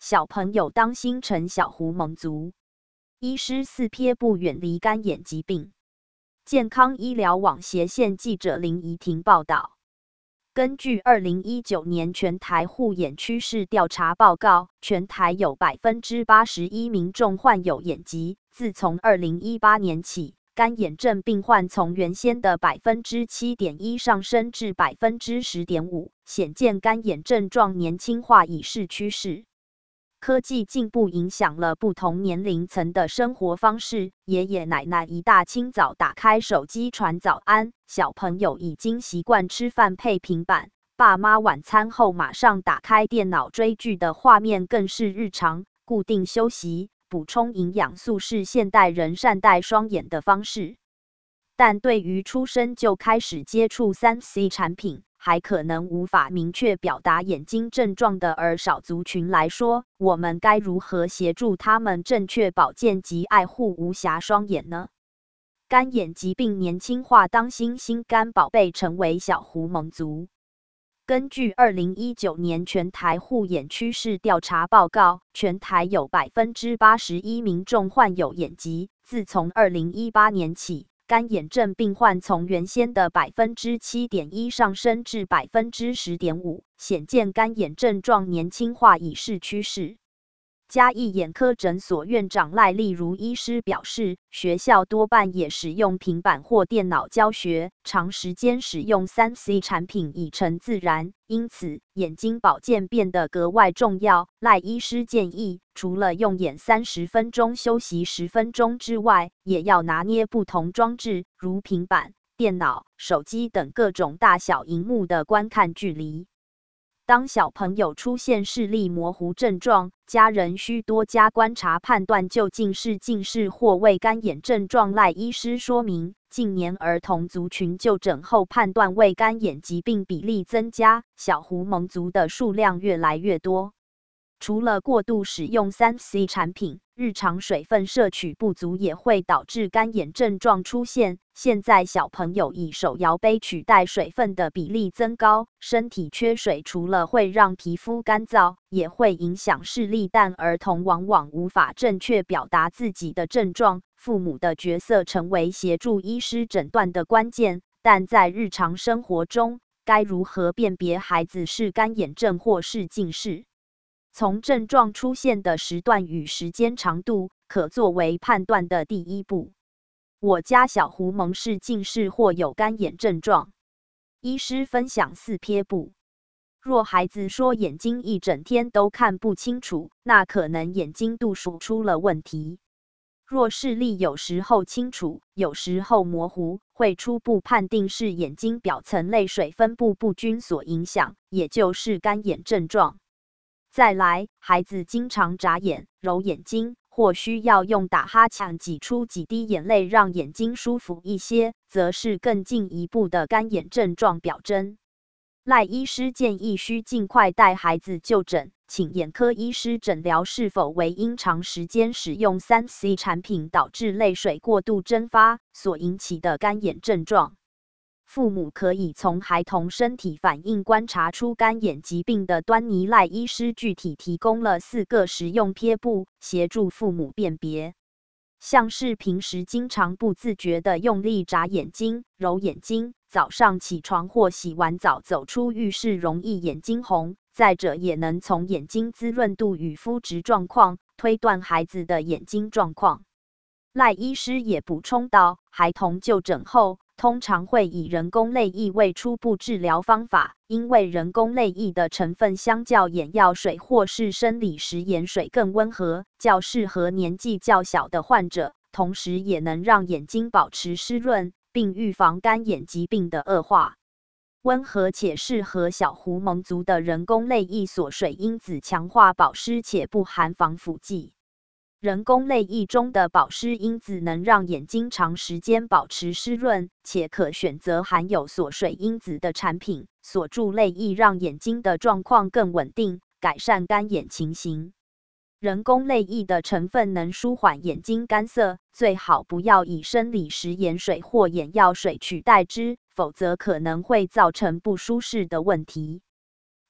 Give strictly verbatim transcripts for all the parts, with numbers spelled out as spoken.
小朋友当心成小狐蒙族。医师四撇步远离干眼疾病。健康医疗网斜线记者林怡婷报道。根据二零一九年全台护眼趋势调查报告，全台有 百分之八十一 民众患有眼疾。自从二零一八年起，干眼症病患从原先的 百分之七点一 上升至 百分之十点五， 显见干眼症状年轻化已是趋势。科技进步影响了不同年龄层的生活方式，爷爷奶奶一大清早打开手机传早安，小朋友已经习惯吃饭配平板，爸妈晚餐后马上打开电脑追剧的画面更是日常。固定休息、补充营养素是现代人善待双眼的方式，但对于出生就开始接触 三 C 产品，还可能无法明确表达眼睛症状的儿少族群来说，我们该如何协助他们正确保健及爱护无瑕双眼呢？干眼疾病年轻化，当心心肝宝贝成为小狐蒙族。根据二零一九年全台护眼趋势调查报告，全台有 百分之八十一 民众患有眼疾。自从二零一八年起，干眼症病患从原先的 百分之七点一 上升至 百分之十点五， 显见干眼症状年轻化已是趋势。嘉义眼科诊所院长赖丽如医师表示，学校多半也使用平板或电脑教学，长时间使用 三 C 产品已成自然，因此眼睛保健变得格外重要。赖医师建议，除了用眼三十分钟休息十分钟之外，也要拿捏不同装置，如平板、电脑、手机等各种大小萤幕的观看距离。当小朋友出现视力模糊症状，家人需多加观察判断究竟是近视或胃干眼症状。赖医师说明，近年儿童族群就诊后判断胃干眼疾病比例增加，小狐蒙族的数量越来越多。除了过度使用 三 C 产品，日常水分摄取不足也会导致干眼症状出现。现在小朋友以手摇杯取代水分的比例增高，身体缺水除了会让皮肤干燥，也会影响视力，但儿童往往无法正确表达自己的症状，父母的角色成为协助医师诊断的关键。但在日常生活中，该如何辨别孩子是干眼症或是近视？从症状出现的时段与时间长度，可作为判断的第一步。我家小狐蒙是近视或有干眼症状。医师分享四撇步。若孩子说眼睛一整天都看不清楚，那可能眼睛度数出了问题。若视力有时候清楚，有时候模糊，会初步判定是眼睛表层泪水分布不均所影响，也就是干眼症状。再来，孩子经常眨眼、揉眼睛，或需要用打哈欠挤出几滴眼泪让眼睛舒服一些，则是更进一步的干眼症状表征。赖医师建议需尽快带孩子就诊，请眼科医师诊疗是否为因长时间使用 三 C 产品导致泪水过度蒸发所引起的干眼症状。父母可以从孩童身体反应观察出干眼疾病的端倪。赖医师具体提供了四个实用撇步，协助父母辨别。像是平时经常不自觉的用力眨眼睛、揉眼睛，早上起床或洗完澡走出浴室容易眼睛红。再者，也能从眼睛滋润度与肤质状况推断孩子的眼睛状况。赖医师也补充道，孩童就诊后，通常会以人工泪液为初步治疗方法，因为人工泪液的成分相较眼药水或是生理食盐水更温和，较适合年纪较小的患者，同时也能让眼睛保持湿润，并预防干眼疾病的恶化。温和且适合小狐蒙族的人工泪液锁水因子强化保湿且不含防腐剂。人工泪液中的保湿因子能让眼睛长时间保持湿润，且可选择含有锁水因子的产品。锁住泪液让眼睛的状况更稳定，改善干眼情形。人工泪液的成分能舒缓眼睛干涩，最好不要以生理食盐水或眼药水取代之，否则可能会造成不舒适的问题。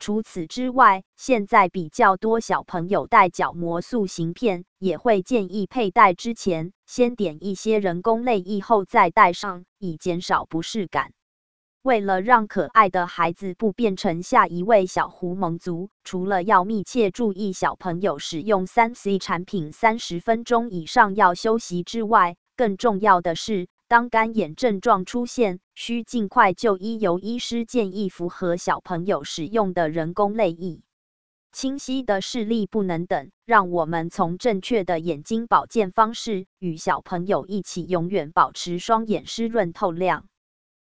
除此之外，现在比较多小朋友戴角膜塑形片，也会建议佩戴之前先点一些人工泪液后再戴上，以减少不适感。为了让可爱的孩子不变成下一位小狐獴族，除了要密切注意小朋友使用 三 C 产品三十分钟以上要休息之外，更重要的是，当干眼症状出现，需尽快就医，由医师建议符合小朋友使用的人工泪液。清晰的视力不能等，让我们从正确的眼睛保健方式，与小朋友一起永远保持双眼湿润透亮。